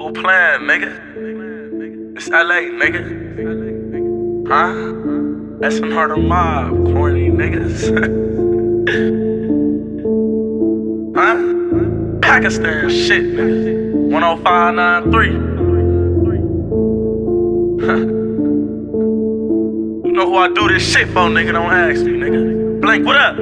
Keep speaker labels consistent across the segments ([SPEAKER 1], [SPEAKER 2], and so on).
[SPEAKER 1] Who playing, nigga? It's LA, nigga. Huh? That's some harder mob, corny niggas. Huh? Pakistan shit, nigga. 10593. You know who I do this shit for, nigga? Don't ask me, nigga. Blink, what up?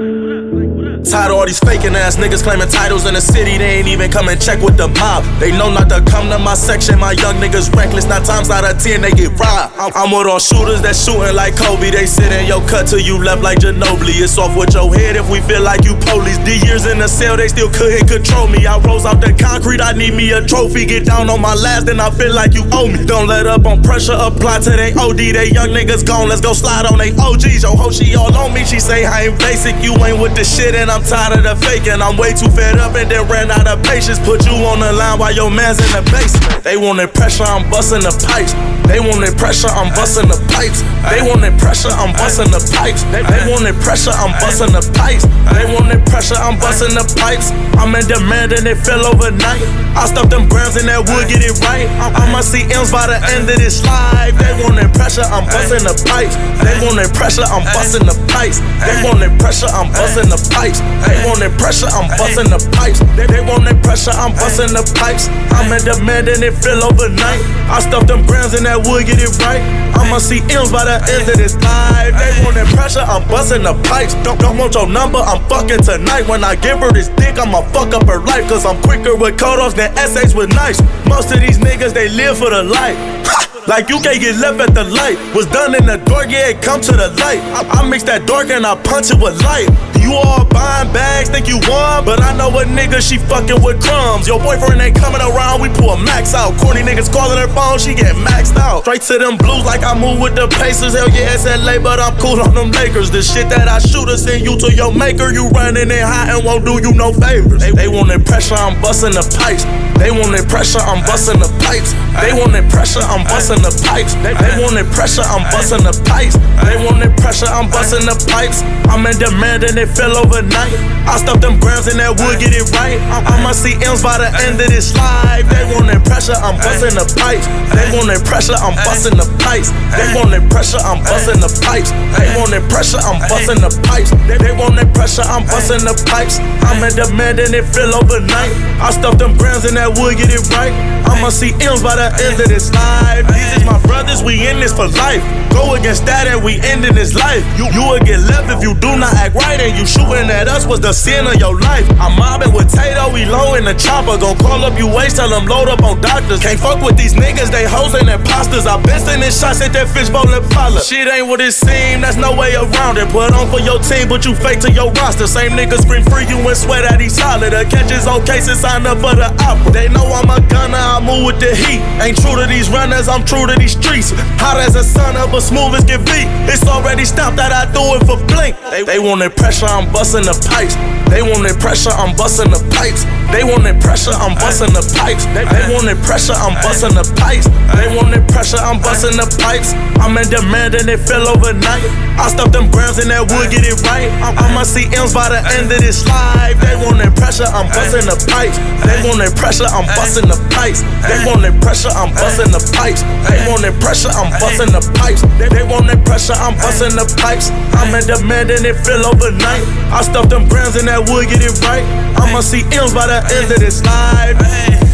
[SPEAKER 2] Tired of all these faking ass niggas claiming titles in the city. They ain't even come and check with the mob. They know not to come to my section. My young niggas reckless. 9 times out of 10 they get robbed. I'm with all shooters that shooting like Kobe. They sit in your cut till you left like Ginobili. It's off with your head if we feel like you police. D years in the cell, they still couldn't control me. I rose out the concrete, I need me a trophy. Get down on my last, then I feel like you owe me. Don't let up on pressure, apply to they OD. They young niggas gone, let's go slide on they OGs. Yo ho, she all on me. She say I ain't basic, you ain't with the shit, and I'm tired of the faking. I'm way too fed up and then ran out of patience. Put you on the line while your man's in the basement. They wanted pressure, I'm busting the pipes. They wanted pressure, I'm busting the pipes. They wanted pressure, I'm busting the pipes. They wanted pressure, I'm busting the pipes. They wanted pressure, I'm busting the pipes. I'm in demand and it fell overnight. I stuffed them grams in that wood, get it right. I'ma see M's by the end of this life. They wanted pressure, I'm busting the pipes. They wanted pressure, I'm busting the pipes. They wanted pressure, I'm busting the pipes. They wanted pressure, I'm busting the pipes. They wanted pressure, I'm busting the pipes. I'm in demand and it fell overnight. I stuffed them grams in that wood, get it right. I'ma see M's by the end of this life. They wanted pressure, I'm busting the pipes. Don't want your number, I'm fucking tonight. When I give her this dick, I'ma fuck up her life. Cause I'm quicker with cutoffs than essays with knives. Most of these niggas, they live for the light. Like you can't get left at the light. Was done in the dark, yeah, it come to the light. I mix that dark and I punch it with light. You all buying bags, think you won, but I know a nigga, she fucking with crumbs. Your boyfriend ain't coming around, we pull a max out. Corny niggas calling her phone, she get maxed out. Straight to them blues like I move with the Pacers. Hell yeah, it's LA, but I'm cool on them Lakers. The shit that I shoot will send you to your maker. You running it hot and won't do you no favors. They wanted pressure, I'm busting the pipes. They wanted pressure, I'm busting the pipes. They wanted pressure, I'm busting the pipes. They wanted pressure, I'm busting the pipes. They wanted pressure, I'm busting the pipes. I'm in demand and it fell overnight. I stuffed them grams in that wood, get it right. I'ma see M's by the end of this life. They wanted pressure, I'm busting the pipes. They wanted pressure, I'm busting the pipes. They wanted pressure, I'm busting the pipes. They wanted pressure, I'm busting the pipes. They wanted pressure, I'm busting the pipes. I'm in demand and it fell overnight. I stuffed them grams in that wood, get it right. I'ma see M's by the end of this life. These is my brothers, we in this for life. Go against that and we ending this life. You will get left if you do not act right. And you shooting at us was the sin of your life. I'm mobbing with Tato, we low in the chopper. Gon' call up you waste, tell them load up on doctors. Can't fuck with these niggas, they hoes and imposters. I been sending shots at that fishbowl and Impala. Shit ain't what it seem, that's no way around it. Put on for your team, but you fake to your roster. Same niggas scream free you and sweat at each holler. The catches okay since sign up for the opera. They know I'm a gunner, I move with the heat. Ain't true to these runners, I'm true to these streets. Hot as a sun up, but smooth as can be. It's already stopped that I do it for blink. They wanted pressure, I'm busting the pipes. They wanted pressure, I'm busting the pipes. They wanted pressure, I'm busting the pipes. They wanted pressure, I'm busting the pipes. They wanted pressure, I'm busting the pipes. I'm in demand and it fell overnight. I stuffed them grams in that wood, get it right. I'ma see M's by the end of this life. They wanted pressure, I'm busting the pipes. They wanted pressure, I'm busting the pipes. They wanted pressure, I'm busting the pipes. They wanted pressure, I'm busting the pipes. They wanted pressure, I'm busting the pipes. I'm in demand and it fell overnight. I stuffed them grams in that wood, get it right. I'ma see M's by the end of this life.